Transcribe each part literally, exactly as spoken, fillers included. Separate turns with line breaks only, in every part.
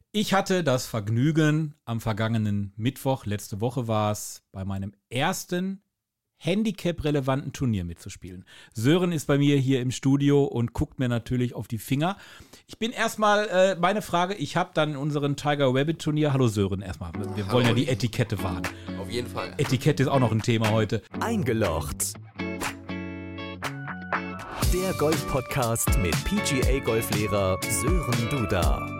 Ich hatte das Vergnügen, am vergangenen Mittwoch, letzte Woche war es, bei meinem ersten Handicap-relevanten Turnier mitzuspielen. Sören ist bei mir hier im Studio und guckt mir natürlich auf die Finger. Ich bin erstmal, äh, meine Frage, ich habe dann unseren Tiger Rabbit Turnier, hallo Sören erstmal, wir
Hallo.
wollen ja die Etikette wahren.
Auf jeden Fall.
Etikette ist auch noch ein Thema heute.
Eingelocht. Der Golf-Podcast mit P G A-Golflehrer Sören Duda.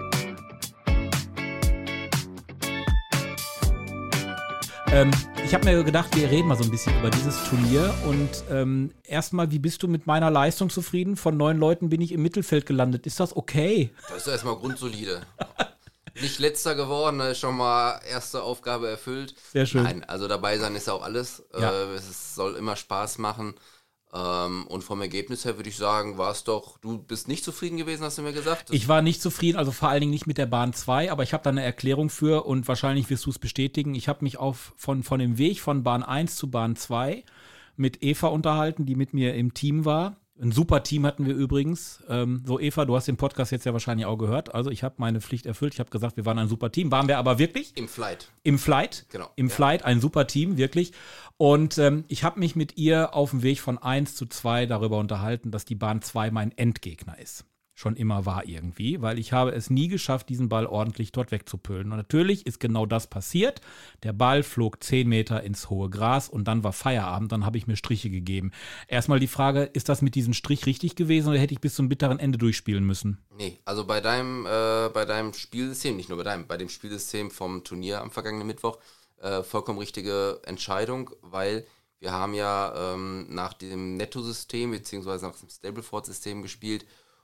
Ähm, ich habe mir gedacht, wir reden mal so ein bisschen über dieses Turnier und ähm, erstmal, wie bist du mit meiner Leistung zufrieden? Von neun Leuten bin ich im Mittelfeld gelandet. Ist das okay?
Das ist erstmal grundsolide. Nicht letzter geworden, ist schon mal erste Aufgabe erfüllt.
Sehr schön.
Nein, also dabei sein ist auch alles.
Ja.
Äh, es soll immer Spaß machen. Ähm, und vom Ergebnis her würde ich sagen, war es doch, du bist nicht zufrieden gewesen, hast du mir gesagt?
Ich war nicht zufrieden, also vor allen Dingen nicht mit der Bahn zwei, aber ich habe da eine Erklärung für und wahrscheinlich wirst du es bestätigen. Ich habe mich auf, von, von dem Weg von Bahn eins zu Bahn zwei mit Eva unterhalten, die mit mir im Team war. Ein super Team hatten wir übrigens. Ähm, so Eva, du hast den Podcast jetzt ja wahrscheinlich auch gehört. Also ich habe meine Pflicht erfüllt. Ich habe gesagt, wir waren ein super Team. Waren wir aber wirklich?
Im Flight.
Im Flight.
Genau.
Im
Ja.
Flight, ein super Team, wirklich. Und ähm, ich habe mich mit ihr auf dem Weg von eins zu zwei darüber unterhalten, dass die Bahn zwei mein Endgegner ist. Schon immer war irgendwie, weil ich habe es nie geschafft, diesen Ball ordentlich dort wegzupüllen. Und natürlich ist genau das passiert. Der Ball flog zehn Meter ins hohe Gras und dann war Feierabend, dann habe ich mir Striche gegeben. Erstmal die Frage, ist das mit diesem Strich richtig gewesen oder hätte ich bis zum bitteren Ende durchspielen müssen?
Nee, also bei deinem, äh, bei deinem Spielsystem, nicht nur bei deinem, bei dem Spielsystem vom Turnier am vergangenen Mittwoch, äh, vollkommen richtige Entscheidung, weil wir haben ja ähm, nach dem Netto-System beziehungsweise nach dem Stableford-System gespielt.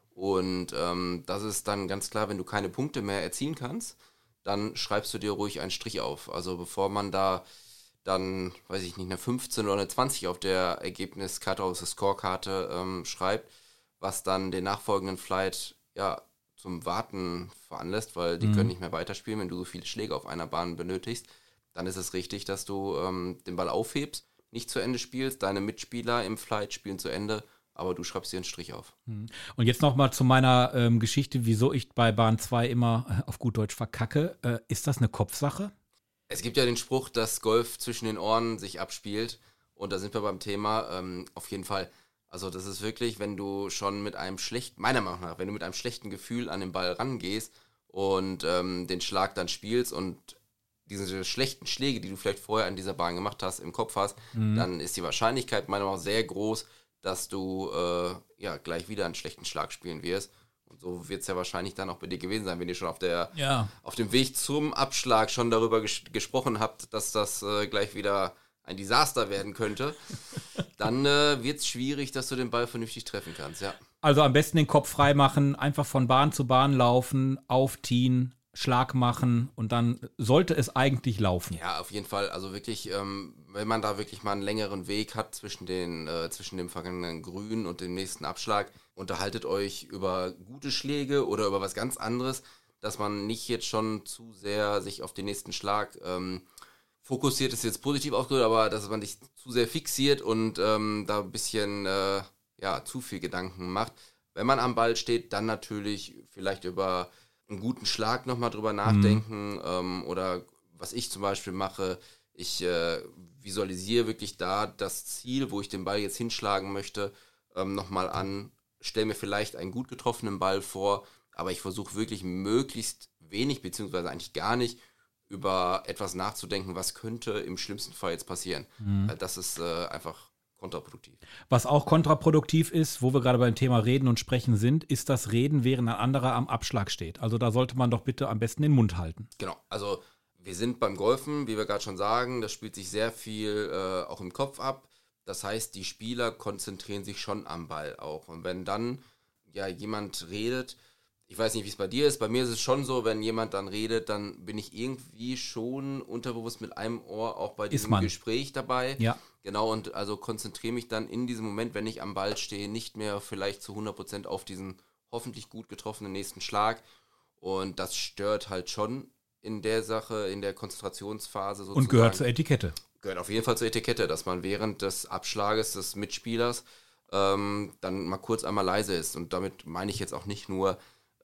Und ähm, das ist dann ganz klar, wenn du keine Punkte mehr erzielen kannst, dann schreibst du dir ruhig einen Strich auf. Also bevor man da dann, weiß ich nicht, eine fünfzehn oder eine zwanzig auf der Ergebniskarte, aus der Scorekarte ähm, schreibt, was dann den nachfolgenden Flight ja zum Warten veranlasst, weil die
Mhm.
können nicht mehr weiterspielen, wenn du so viele Schläge auf einer Bahn benötigst. Dann ist es richtig, dass du ähm, den Ball aufhebst, nicht zu Ende spielst, deine Mitspieler im Flight spielen zu Ende, aber du schreibst dir einen Strich auf.
Und jetzt nochmal zu meiner ähm, Geschichte, wieso ich bei Bahn zwei immer äh, auf gut Deutsch verkacke. Äh, ist das eine Kopfsache?
Es gibt ja den Spruch, dass Golf zwischen den Ohren sich abspielt und da sind wir beim Thema, ähm, auf jeden Fall. Also das ist wirklich, wenn du schon mit einem schlechten, meiner Meinung nach, wenn du mit einem schlechten Gefühl an den Ball rangehst und ähm, den Schlag dann spielst und diese schlechten Schläge, die du vielleicht vorher an dieser Bahn gemacht hast, im Kopf hast,
Mhm.
dann ist die Wahrscheinlichkeit meiner Meinung nach sehr groß, dass du äh, ja gleich wieder einen schlechten Schlag spielen wirst. Und so wird es ja wahrscheinlich dann auch bei dir gewesen sein, wenn ihr schon auf der
Ja.
auf dem Weg zum Abschlag schon darüber ges- gesprochen habt, dass das äh, gleich wieder ein Desaster werden könnte. Dann äh, wird es schwierig, dass du den Ball vernünftig treffen kannst, ja.
Also am besten den Kopf frei machen, einfach von Bahn zu Bahn laufen, aufziehen, Schlag machen und dann sollte es eigentlich laufen.
Ja, auf jeden Fall. Also wirklich, ähm, wenn man da wirklich mal einen längeren Weg hat zwischen den äh, zwischen dem vergangenen Grün und dem nächsten Abschlag, unterhaltet euch über gute Schläge oder über was ganz anderes, dass man nicht jetzt schon zu sehr sich auf den nächsten Schlag ähm, fokussiert, ist jetzt positiv ausgedrückt, aber dass man sich zu sehr fixiert und ähm, da ein bisschen äh, ja, zu viel Gedanken macht. Wenn man am Ball steht, dann natürlich vielleicht über einen guten Schlag nochmal drüber nachdenken, mhm. ähm, oder was ich zum Beispiel mache, ich äh, visualisiere wirklich da das Ziel, wo ich den Ball jetzt hinschlagen möchte, ähm, nochmal an, stelle mir vielleicht einen gut getroffenen Ball vor, aber ich versuche wirklich möglichst wenig, beziehungsweise eigentlich gar nicht, über etwas nachzudenken, was könnte im schlimmsten Fall jetzt passieren. Mhm. Weil das ist äh, einfach kontraproduktiv.
Was auch kontraproduktiv ist, wo wir gerade beim Thema Reden und Sprechen sind, ist das Reden, während ein anderer am Abschlag steht. Also da sollte man doch bitte am besten den Mund halten.
Genau, also wir sind beim Golfen, wie wir gerade schon sagen, das spielt sich sehr viel äh, auch im Kopf ab. Das heißt, die Spieler konzentrieren sich schon am Ball auch. Und wenn dann ja jemand redet, ich weiß nicht, wie es bei dir ist, bei mir ist es schon so, wenn jemand dann redet, dann bin ich irgendwie schon unterbewusst mit einem Ohr auch bei diesem Gespräch dabei.
Ja.
Genau, und also konzentriere mich dann in diesem Moment, wenn ich am Ball stehe, nicht mehr vielleicht zu hundert Prozent auf diesen hoffentlich gut getroffenen nächsten Schlag. Und das stört halt schon in der Sache, in der Konzentrationsphase sozusagen.
Und gehört zur Etikette.
Gehört auf jeden Fall zur Etikette, dass man während des Abschlages des Mitspielers ähm, dann mal kurz einmal leise ist. Und damit meine ich jetzt auch nicht nur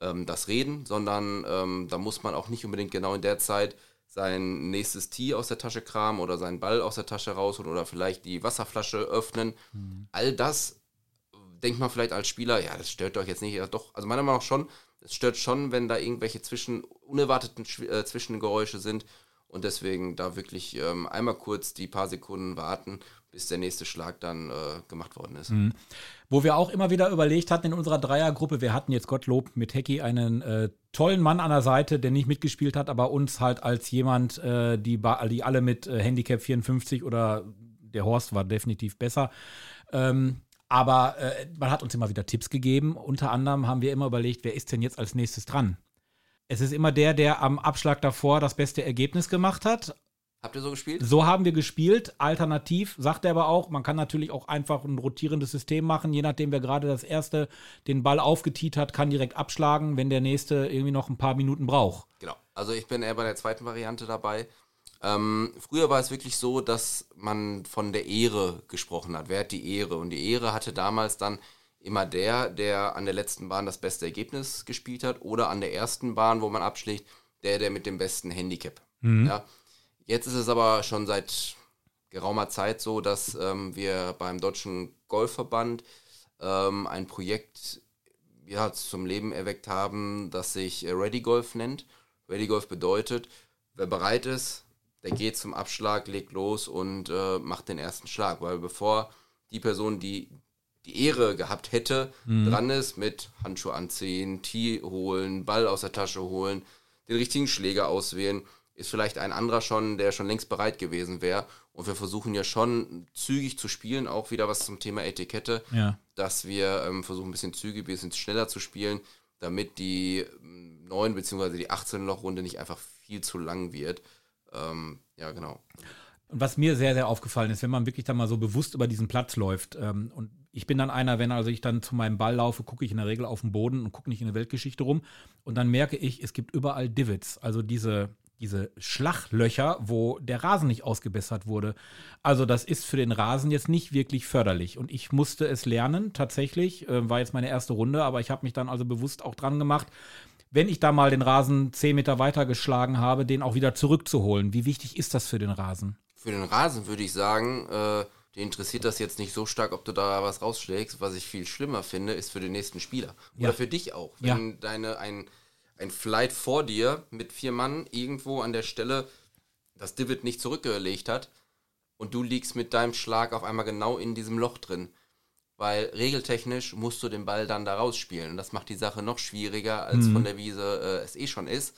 ähm, das Reden, sondern ähm, da muss man auch nicht unbedingt genau in der Zeit sein nächstes Tee aus der Tasche kramen oder seinen Ball aus der Tasche rausholen oder vielleicht die Wasserflasche öffnen. Mhm. All das denkt man vielleicht als Spieler, ja, das stört doch jetzt nicht. Ja, doch, also meiner Meinung nach schon, es stört schon, wenn da irgendwelche zwischen, unerwarteten äh, Zwischengeräusche sind und deswegen da wirklich ähm, einmal kurz die paar Sekunden warten, bis der nächste Schlag dann äh, gemacht worden ist.
Mhm. Wo wir auch immer wieder überlegt hatten in unserer Dreiergruppe, wir hatten jetzt Gottlob mit Hecki einen äh, tollen Mann an der Seite, der nicht mitgespielt hat, aber uns halt als jemand, äh, die, die alle mit äh, Handicap vierundfünfzig oder der Horst war definitiv besser, ähm, aber äh, man hat uns immer wieder Tipps gegeben. Unter anderem haben wir immer überlegt, wer ist denn jetzt als nächstes dran? Es ist immer der, der am Abschlag davor das beste Ergebnis gemacht hat.
Habt ihr so gespielt?
So haben wir gespielt. Alternativ sagt er aber auch, man kann natürlich auch einfach ein rotierendes System machen. Je nachdem, wer gerade das erste den Ball aufgetiet hat, kann direkt abschlagen, wenn der nächste irgendwie noch ein paar Minuten braucht.
Genau. Also ich bin eher bei der zweiten Variante dabei. Ähm, früher war es wirklich so, dass man von der Ehre gesprochen hat. Wer hat die Ehre? Und die Ehre hatte damals dann immer der, der an der letzten Bahn das beste Ergebnis gespielt hat oder an der ersten Bahn, wo man abschlägt, der, der mit dem besten Handicap. Mhm. Ja. Jetzt ist es aber schon seit geraumer Zeit so, dass ähm, wir beim Deutschen Golfverband ähm, ein Projekt ja, zum Leben erweckt haben, das sich äh, Ready Golf nennt. Ready Golf bedeutet, wer bereit ist, der geht zum Abschlag, legt los und äh, macht den ersten Schlag. Weil bevor die Person, die die Ehre gehabt hätte, mhm. dran ist mit Handschuhe anziehen, Tee holen, Ball aus der Tasche holen, den richtigen Schläger auswählen, ist vielleicht ein anderer schon, der schon längst bereit gewesen wäre. Und wir versuchen ja schon zügig zu spielen, auch wieder was zum Thema Etikette, ja. dass wir ähm, versuchen ein bisschen zügig, ein bisschen schneller zu spielen, damit die neun bzw. die achtzehn-Loch-Runde nicht einfach viel zu lang wird. Ähm, ja, genau.
Und was mir sehr, sehr aufgefallen ist, wenn man wirklich dann mal so bewusst über diesen Platz läuft ähm, und ich bin dann einer, wenn also ich dann zu meinem Ball laufe, gucke ich in der Regel auf den Boden und gucke nicht in der Weltgeschichte rum und dann merke ich, es gibt überall Divots, also diese, diese Schlaglöcher, wo der Rasen nicht ausgebessert wurde. Also das ist für den Rasen jetzt nicht wirklich förderlich und ich musste es lernen, tatsächlich, äh, war jetzt meine erste Runde, aber ich habe mich dann also bewusst auch dran gemacht, wenn ich da mal den Rasen zehn Meter weiter geschlagen habe, den auch wieder zurückzuholen. Wie wichtig ist das für den Rasen?
Für den Rasen würde ich sagen, äh, den interessiert das jetzt nicht so stark, ob du da was rausschlägst. Was ich viel schlimmer finde, ist für den nächsten Spieler. Oder ja. für dich auch. Wenn ja. deine, ein, ein Flight vor dir mit vier Mann irgendwo an der Stelle das Divot nicht zurückgelegt hat und du liegst mit deinem Schlag auf einmal genau in diesem Loch drin. Weil regeltechnisch musst du den Ball dann da rausspielen. Und das macht die Sache noch schwieriger, als mhm. von der Wiese äh, es eh schon ist.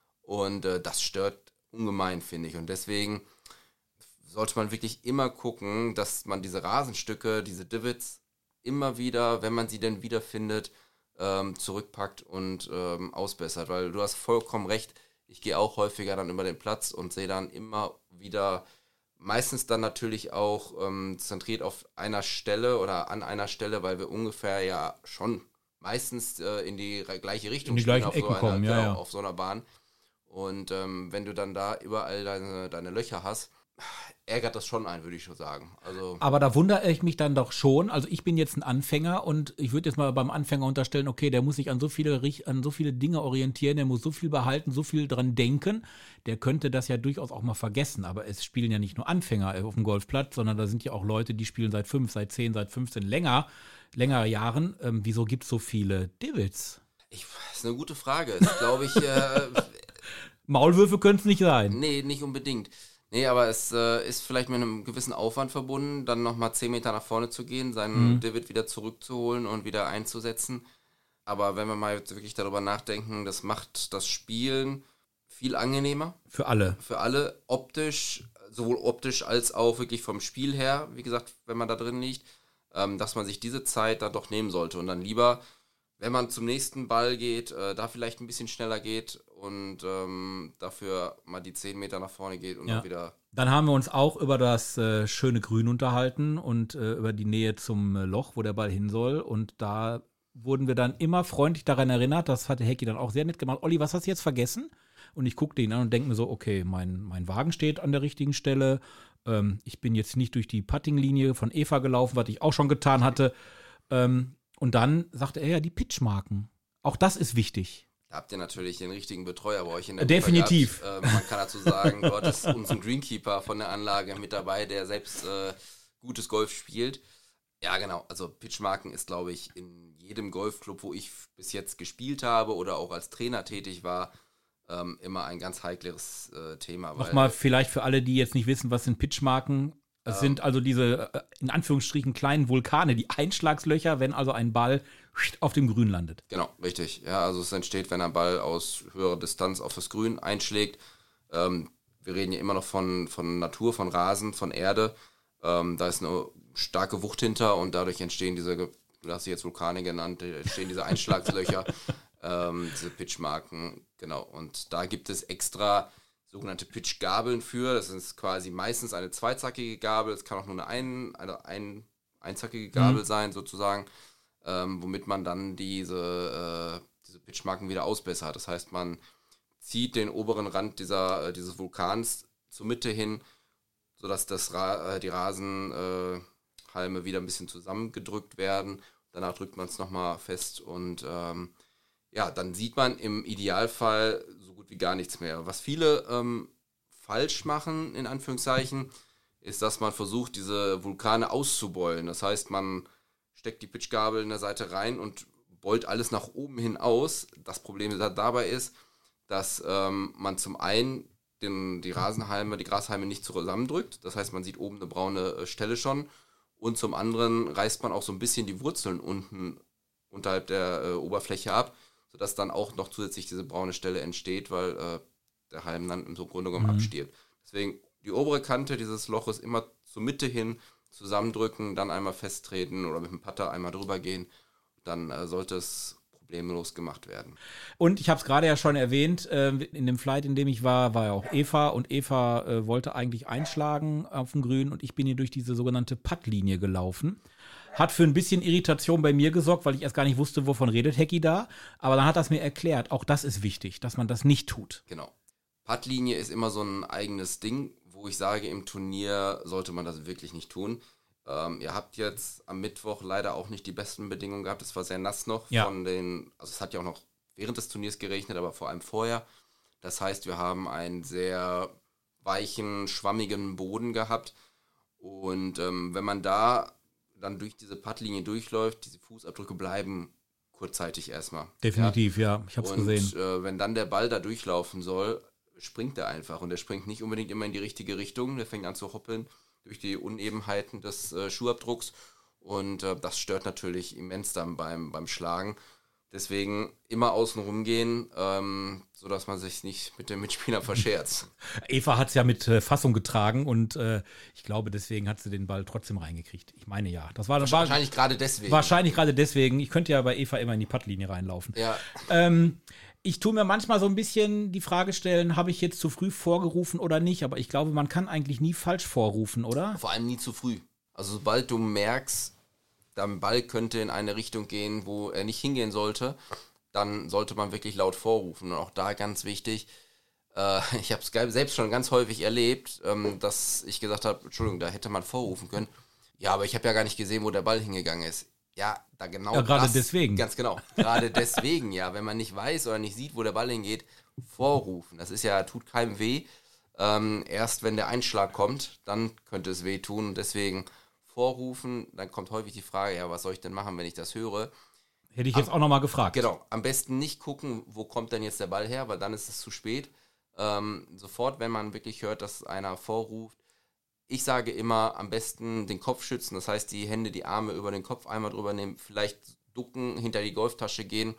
Und äh, das stört ungemein, finde ich. Und deswegen sollte man wirklich immer gucken, dass man diese Rasenstücke, diese Divots immer wieder, wenn man sie denn wiederfindet, ähm, zurückpackt und ähm, ausbessert. Weil du hast vollkommen recht, ich gehe auch häufiger dann über den Platz und sehe dann immer wieder, meistens dann natürlich auch ähm, zentriert auf einer Stelle oder an einer Stelle, weil wir ungefähr ja schon meistens äh, in die gleiche Richtung
in die gleichen Ecken
so einer,
kommen, ja,
genau,
ja.
auf so einer Bahn. Und ähm, wenn du dann da überall deine, deine Löcher hast, ärgert das schon ein, würde ich schon sagen. Also
aber da wundere ich mich dann doch schon. Also ich bin jetzt ein Anfänger und ich würde jetzt mal beim Anfänger unterstellen, okay, der muss sich an so viele an so viele Dinge orientieren, der muss so viel behalten, so viel dran denken. Der könnte das ja durchaus auch mal vergessen. Aber es spielen ja nicht nur Anfänger auf dem Golfplatz, sondern da sind ja auch Leute, die spielen seit fünf, seit zehn, seit fünfzehn länger, längere Jahren. Ähm, wieso gibt es so viele Divots?
Ich, das ist eine gute Frage. Das glaube ich. Äh,
Maulwürfe können es nicht sein.
Nee, nicht unbedingt. Nee, aber es äh, ist vielleicht mit einem gewissen Aufwand verbunden, dann nochmal zehn Meter nach vorne zu gehen, seinen mhm. Divot wieder zurückzuholen und wieder einzusetzen. Aber wenn wir mal jetzt wirklich darüber nachdenken, das macht das Spielen viel angenehmer.
Für alle.
Für alle, optisch, sowohl optisch als auch wirklich vom Spiel her, wie gesagt, wenn man da drin liegt, ähm, dass man sich diese Zeit dann doch nehmen sollte und dann lieber, wenn man zum nächsten Ball geht, äh, da vielleicht ein bisschen schneller geht und ähm, dafür mal die zehn Meter nach vorne geht und
ja.
dann wieder.
Dann haben wir uns auch über das äh, schöne Grün unterhalten und äh, über die Nähe zum äh, Loch, wo der Ball hin soll. Und da wurden wir dann immer freundlich daran erinnert, das hatte Hecki dann auch sehr nett gemacht. Olli, was hast du jetzt vergessen? Und ich guckte ihn an und denke mir so, okay, mein, mein Wagen steht an der richtigen Stelle. Ähm, ich bin jetzt nicht durch die Puttinglinie von Eva gelaufen, was ich auch schon getan hatte. Ähm, Und dann sagte er ja die Pitchmarken. Auch das ist wichtig.
Da habt ihr natürlich den richtigen Betreuer bei euch in der
Definitiv.
Gruppe gehabt. Äh, man kann dazu sagen, dort ist unser Greenkeeper von der Anlage mit dabei, der selbst äh, gutes Golf spielt. Ja, genau. Also Pitchmarken ist, glaube ich, in jedem Golfclub, wo ich bis jetzt gespielt habe oder auch als Trainer tätig war, ähm, immer ein ganz heikles äh, Thema.
Nochmal vielleicht für alle, die jetzt nicht wissen, was sind Pitchmarken. Es
Ähm.
sind also diese, äh, in Anführungsstrichen, kleinen Vulkane, die Einschlagslöcher, wenn also ein Ball auf dem Grün landet.
Genau, richtig. Ja, also es entsteht, wenn ein Ball aus höherer Distanz auf das Grün einschlägt. Ähm, wir reden ja immer noch von, von Natur, von Rasen, von Erde. Ähm, da ist eine starke Wucht hinter und dadurch entstehen diese, du hast sie jetzt Vulkane genannt, entstehen diese Einschlagslöcher, ähm, diese Pitchmarken, genau. Und da gibt es extra sogenannte Pitchgabeln für. Das ist quasi meistens eine zweizackige Gabel, es kann auch nur eine, ein, eine ein, einzackige Gabel mhm. sein, sozusagen, ähm, womit man dann diese, äh, diese Pitchmarken wieder ausbessert. Das heißt, man zieht den oberen Rand dieser, äh, dieses Vulkans zur Mitte hin, sodass das Ra- äh, die Rasenhalme äh, wieder ein bisschen zusammengedrückt werden. Danach drückt man es nochmal fest und ähm, ja, dann sieht man im Idealfall so gut wie gar nichts mehr. Was viele ähm, falsch machen, in Anführungszeichen, ist, dass man versucht, diese Vulkane auszubeulen. Das heißt, man steckt die Pitchgabel in der Seite rein und beult alles nach oben hin aus. Das Problem dabei ist, dass ähm, man zum einen den, die Rasenhalme, die Grashalme nicht zusammendrückt. Das heißt, man sieht oben eine braune äh, Stelle schon. Und zum anderen reißt man auch so ein bisschen die Wurzeln unten unterhalb der äh, Oberfläche ab, sodass dann auch noch zusätzlich diese braune Stelle entsteht, weil äh, der Halm dann im Grunde genommen mhm. abstirbt. Deswegen die obere Kante dieses Loches immer zur Mitte hin zusammendrücken, dann einmal festtreten oder mit dem Putter einmal drüber gehen. Dann äh, sollte es problemlos gemacht werden.
Und ich habe es gerade ja schon erwähnt, äh, in dem Flight, in dem ich war, war ja auch Eva und Eva äh, wollte eigentlich einschlagen auf dem Grün und ich bin hier durch diese sogenannte Puttlinie gelaufen. Hat für ein bisschen Irritation bei mir gesorgt, weil ich erst gar nicht wusste, wovon redet Hecki da. Aber dann hat er es mir erklärt, auch das ist wichtig, dass man das nicht tut.
Genau. Puttlinie ist immer so ein eigenes Ding, wo ich sage, im Turnier sollte man das wirklich nicht tun. Ähm, ihr habt jetzt am Mittwoch leider auch nicht die besten Bedingungen gehabt. Es war sehr nass noch
ja.
von den, also es hat ja auch noch während des Turniers geregnet, aber vor allem vorher. Das heißt, wir haben einen sehr weichen, schwammigen Boden gehabt. Und ähm, wenn man da dann durch diese Puttlinie durchläuft, diese Fußabdrücke bleiben kurzzeitig erstmal.
Definitiv, ja, ja. Ich habe es gesehen.
Und äh, wenn dann der Ball da durchlaufen soll, springt er einfach. Und der springt nicht unbedingt immer in die richtige Richtung. Der fängt an zu hoppeln durch die Unebenheiten des äh, Schuhabdrucks. Und äh, das stört natürlich immens dann beim, beim Schlagen. Deswegen immer außen rumgehen, ähm, sodass man sich nicht mit dem Mitspieler verscherzt.
Eva hat es ja mit äh, Fassung getragen und äh, ich glaube, deswegen hat sie den Ball trotzdem reingekriegt. Ich meine ja. Das war,
wahrscheinlich gerade deswegen.
Wahrscheinlich gerade deswegen. Ich könnte ja bei Eva immer in die Puttlinie reinlaufen.
Ja.
Ähm, ich tue mir manchmal so ein bisschen die Frage stellen, habe ich jetzt zu früh vorgerufen oder nicht? Aber ich glaube, man kann eigentlich nie falsch vorrufen, oder?
Vor allem nie zu früh. Also sobald du merkst, der Ball könnte in eine Richtung gehen, wo er nicht hingehen sollte, dann sollte man wirklich laut vorrufen. Und auch da ganz wichtig, äh, ich habe es selbst schon ganz häufig erlebt, ähm, dass ich gesagt habe, Entschuldigung, da hätte man vorrufen können. Ja, aber ich habe ja gar nicht gesehen, wo der Ball hingegangen ist. Ja, da genau
ja, gerade
das,
deswegen.
Ganz genau, gerade deswegen, ja. Wenn man nicht weiß oder nicht sieht, wo der Ball hingeht, vorrufen. Das ist ja, tut keinem weh. Ähm, erst wenn der Einschlag kommt, dann könnte es weh tun. Und deswegen vorrufen, dann kommt häufig die Frage, ja, was soll ich denn machen, wenn ich das höre?
Hätte ich jetzt am, auch nochmal gefragt.
Genau, am besten nicht gucken, wo kommt denn jetzt der Ball her, weil dann ist es zu spät. Ähm, sofort, wenn man wirklich hört, dass einer vorruft, ich sage immer, am besten den Kopf schützen, das heißt, die Hände, die Arme über den Kopf einmal drüber nehmen, vielleicht ducken, hinter die Golftasche gehen,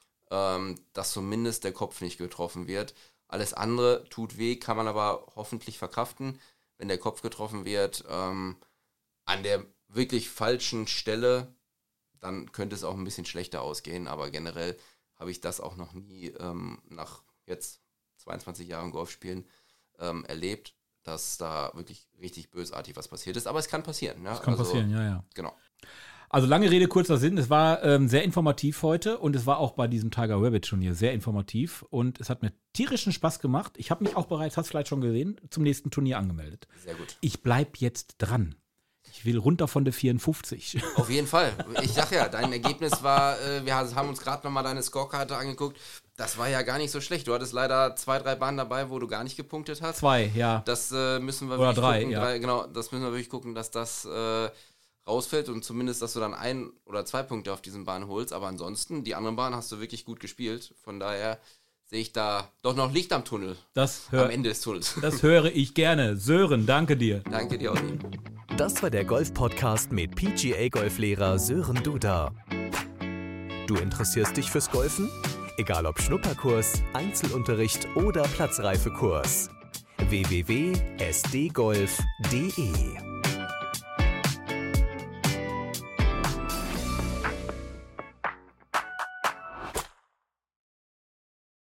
ähm, dass zumindest der Kopf nicht getroffen wird. Alles andere tut weh, kann man aber hoffentlich verkraften. Wenn der Kopf getroffen wird, ähm, an der wirklich falschen Stelle, dann könnte es auch ein bisschen schlechter ausgehen, aber generell habe ich das auch noch nie ähm, nach jetzt zweiundzwanzig Jahren Golfspielen ähm, erlebt, dass da wirklich richtig bösartig was passiert ist, aber es kann passieren. Ja?
Es kann
also,
passieren, ja, ja.
Genau.
Also lange Rede, kurzer Sinn, es war ähm, sehr informativ heute und es war auch bei diesem Tiger Rabbit Turnier sehr informativ und es hat mir tierischen Spaß gemacht. Ich habe mich auch bereits, hast du vielleicht schon gesehen, zum nächsten Turnier angemeldet.
Sehr gut.
Ich bleib jetzt dran. Ich will runter von der vierundfünfzig.
Auf jeden Fall. Ich sag ja, dein Ergebnis war, äh, wir haben uns gerade nochmal deine Scorekarte angeguckt, das war ja gar nicht so schlecht. Du hattest leider zwei, drei Bahnen dabei, wo du gar nicht gepunktet hast.
Zwei, ja.
Das äh, müssen wir
Oder
wirklich
drei,
gucken.
ja.
Drei, genau, das müssen wir wirklich gucken, dass das äh, rausfällt und zumindest, dass du dann ein oder zwei Punkte auf diesen Bahnen holst. Aber ansonsten, die anderen Bahnen hast du wirklich gut gespielt. Von daher sehe ich da doch noch Licht am Tunnel.
Das hör,
am Ende des Tunnels.
Das höre ich gerne. Sören, danke dir.
Danke dir, Olli.
Das war der Golf-Podcast mit P G A-Golflehrer Sören Duda. Du interessierst dich fürs Golfen? Egal ob Schnupperkurs, Einzelunterricht oder Platzreifekurs. w w w punkt s d golf punkt d e